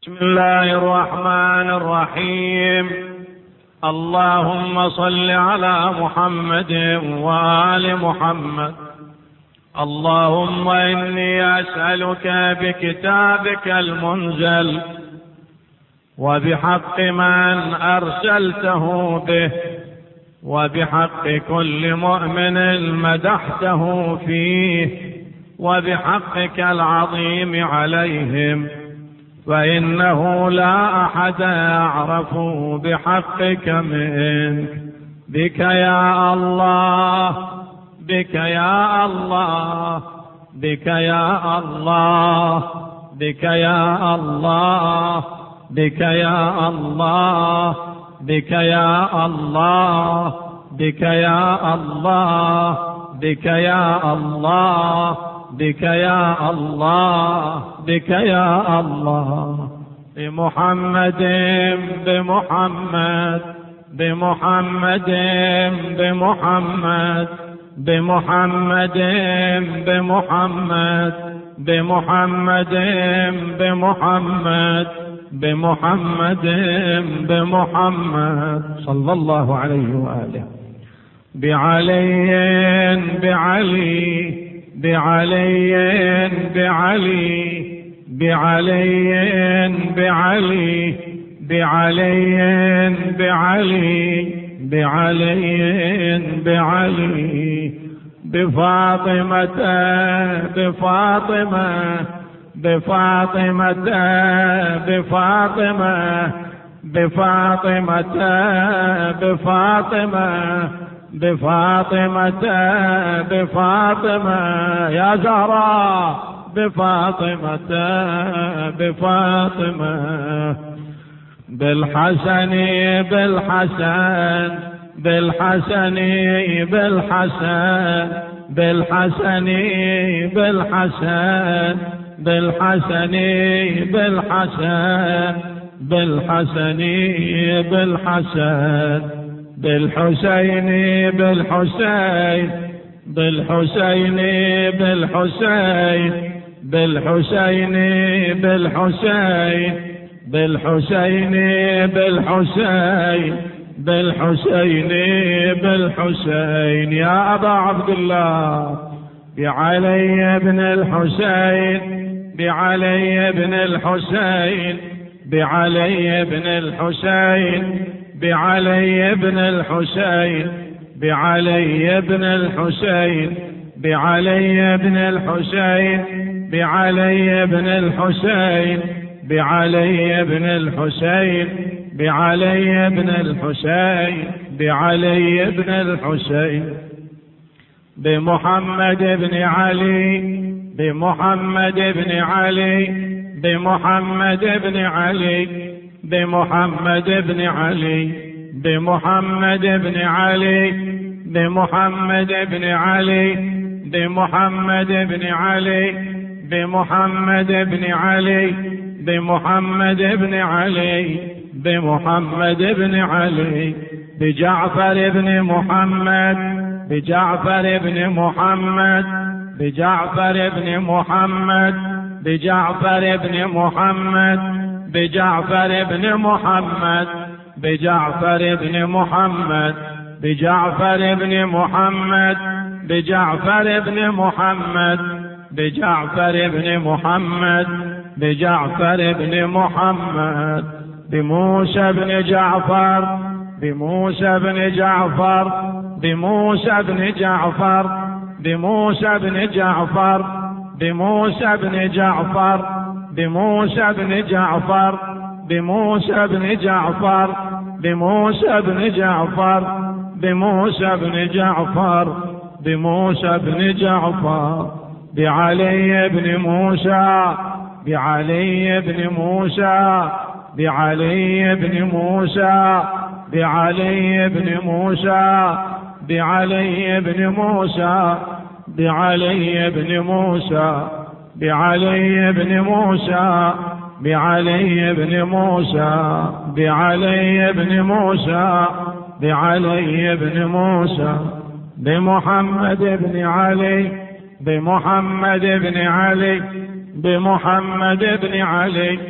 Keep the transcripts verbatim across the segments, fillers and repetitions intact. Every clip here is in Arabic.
بسم الله الرحمن الرحيم. اللهم صل على محمد وآل محمد. اللهم إني أسألك بكتابك المنزل وبحق من أرسلته به وبحق كل مؤمن مدحته فيه وبحقك العظيم عليهم، فإنه لا أحد أعرف بحقك منك. بك يا الله، بك يا الله، بك يا الله، بك يا الله، بك يا الله، بك يا الله، بك يا الله، بك يا الله، بك يا الله، بك يا الله. بمحمد بمحمد بمحمد بمحمد بمحمد بمحمد بمحمد بمحمد بمحمد بمحمد صلى الله عليه وآله. بعلي بعلي بعلي بعلي بعلي بعلي بعلي بعلي بعلي بعلي بفاطمة بفاطمة بفاطمة بفاطمة بفاطمة بفاطمة بفاطمة بفاطمة يا زهراء بفاطمة بفاطمة بالحسن بالحسن بالحسن بالحسن بالحسن بالحسن بالحسن بالحسن بالحسن بالحسن بالحسين بالحسين بالحسين بالحسين بالحسين بالحسين بالحسين بالحسين بالحسين بالحسين يا أبا عبد الله. بعلي بن الحسين بعلي بن الحسين بعلي بن الحسين بعلي بن الحسين بعلي بن الحسين بعلي بن الحسين بعلي بن الحسين بعلي بن الحسين بعلي بن الحسين بعلي بن الحسين بمحمد بن علي بمحمد بن علي بمحمد بن علي بمحمد بن علي بمحمد بن علي بمحمد بن علي بمحمد بن علي بمحمد بن علي بمحمد بن علي بمحمد بن علي بجعفر بن محمد بجعفر بن محمد بجعفر بن محمد بجعفر بن محمد بجعفر بن محمد بجعفر بن محمد بجعفر بن محمد بجعفر بن محمد بجعفر بن محمد بجعفر بن محمد بموسى بن جعفر بموسى بن جعفر بموسى بن جعفر بموسى بن جعفر بموسى بن جعفر بموسى بن جعفر بموسى بن جعفر بموسى بن جعفر بموسى بن جعفر بموسى بن جعفر بعلي بن موسى بعلي بن موسى بعلي بن موسى بعلي بن موسى بعلي بن موسى بعلي بن موسى بعلي بن موسى بعلي بن موسى بعلي بن موسى بعلي بن موسى بمحمد بن علي بمحمد بن علي بمحمد بن علي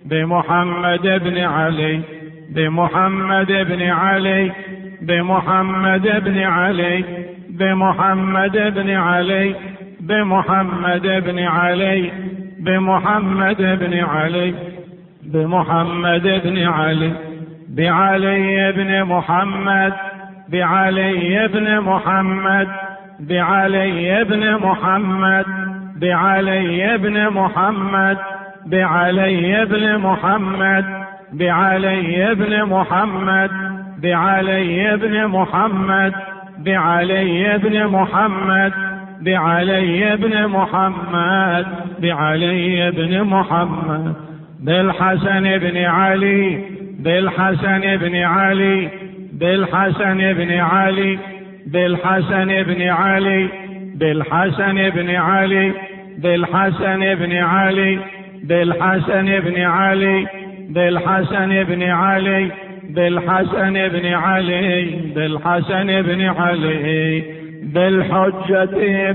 بمحمد بن علي بمحمد بن علي بمحمد بن علي بمحمد بن علي بمحمد بن علي بمحمد بن علي بمحمد بن علي بعلي بن محمد بعلي بن محمد بعلي بن محمد بعلي بن محمد بعلي بن محمد بعلي بن محمد بعلي بن محمد بعلي بن محمد بعلي بن محمد بعلي بن محمد بالحسن بن علي بالحسن بن علي بالحسن بن علي بالحسن بن علي بالحسن بن علي بالحسن بن علي بالحسن بن علي بالحسن بن علي بالحسن بن علي بالحسن بن علي بالحجة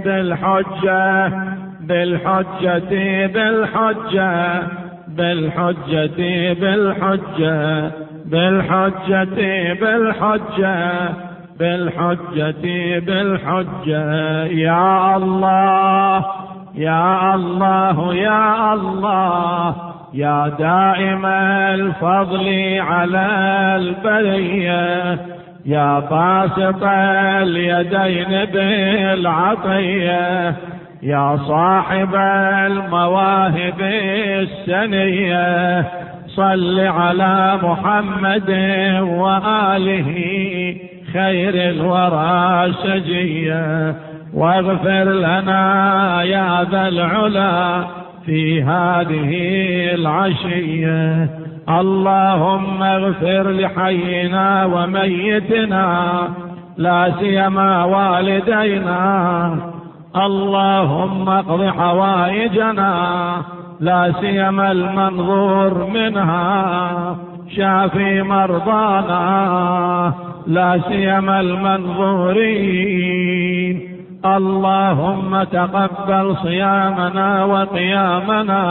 بالحجة بالحجة بالحجة بالحجة بالحجة بالحجة بالحجة بالحجة بالحجة يا الله يا الله يا الله يا دائم الفضل على البرية يا باسط اليدين بالعطية يا صاحب المواهب السنية صل على محمد وآله خير الورى سجية واغفر لنا يا ذا العلا في هذه العشية اللهم اغفر لحينا وميتنا لا سيما والدينا اللهم اقض حوائجنا لا سيما المنظور منها شافي مرضانا لا سيما المنظورين اللهم تقبل صيامنا وقيامنا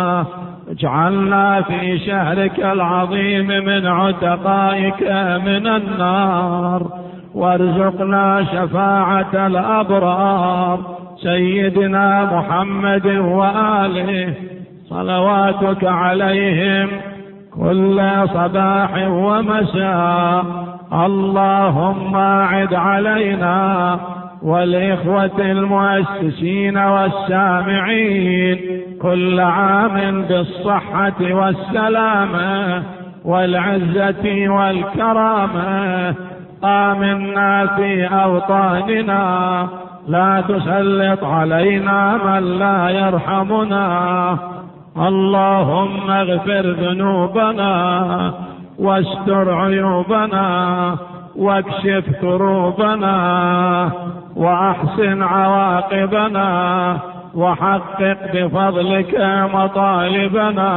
اجعلنا في شهرك العظيم من عتقائك من النار وارزقنا شفاعة الأبرار سيدنا محمد وآله صلواتك عليهم كل صباح ومساء اللهم أعد علينا والإخوة المؤسسين والسامعين كل عام بالصحة والسلامة والعزة والكرامة آمنا في أوطاننا لا تسلط علينا من لا يرحمنا اللهم اغفر ذنوبنا واستر عيوبنا واكشف كروبنا وأحسن عواقبنا وحقق بفضلك مطالبنا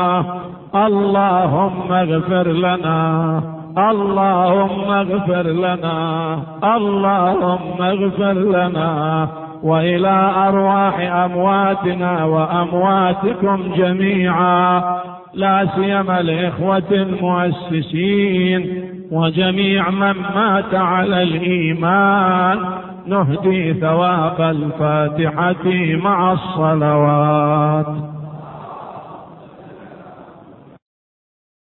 اللهم اغفر لنا اللهم اغفر لنا اللهم اغفر لنا وإلى أرواح أمواتنا وأمواتكم جميعا لا سيما الإخوة المؤسسين وجميع من مات على الإيمان نهدي ثواب الفاتحة مع الصلوات.